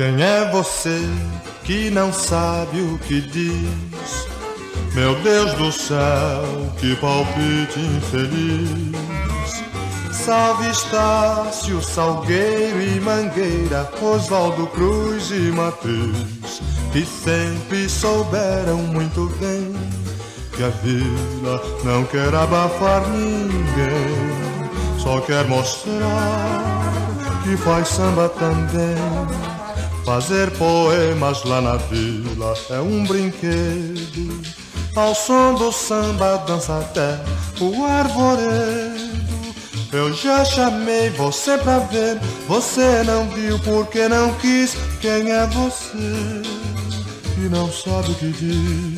Quem é você que não sabe o que diz? Meu Deus do céu, que palpite infeliz. Salve Estácio, Salgueiro e Mangueira, Oswaldo Cruz e Matriz, que sempre souberam muito bem que a vila não quer abafar ninguém, só quer mostrar que faz samba também. Fazer poemas lá na vila é um brinquedo. Ao som do samba dança até o arvoredo. Eu já chamei você pra ver, você não viu porque não quis. Quem é você que não sabe o que diz?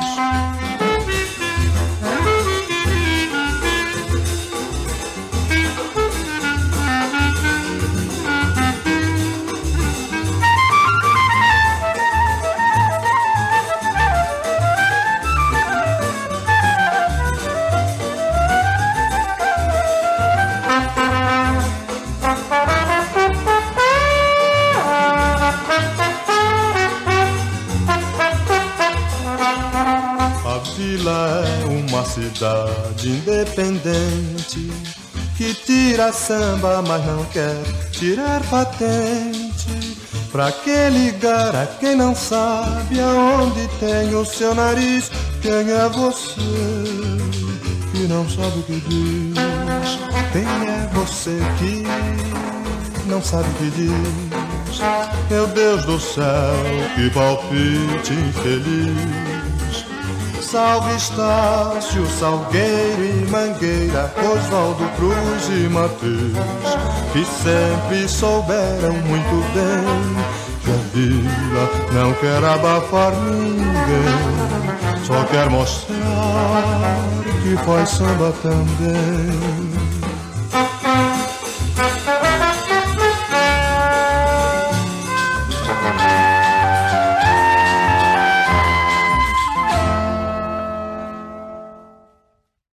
A vila é uma cidade independente que tira samba, mas não quer tirar patente. Pra que ligar a quem não sabe aonde tem o seu nariz? Quem é você que não sabe o que diz? Quem é você que não sabe o que diz? Meu Deus do céu, que palpite infeliz. Salve Estácio, Salgueiro e Mangueira, Oswaldo Cruz e Matriz, que sempre souberam muito bem que a vila não quer abafar ninguém, só quer mostrar que faz samba também.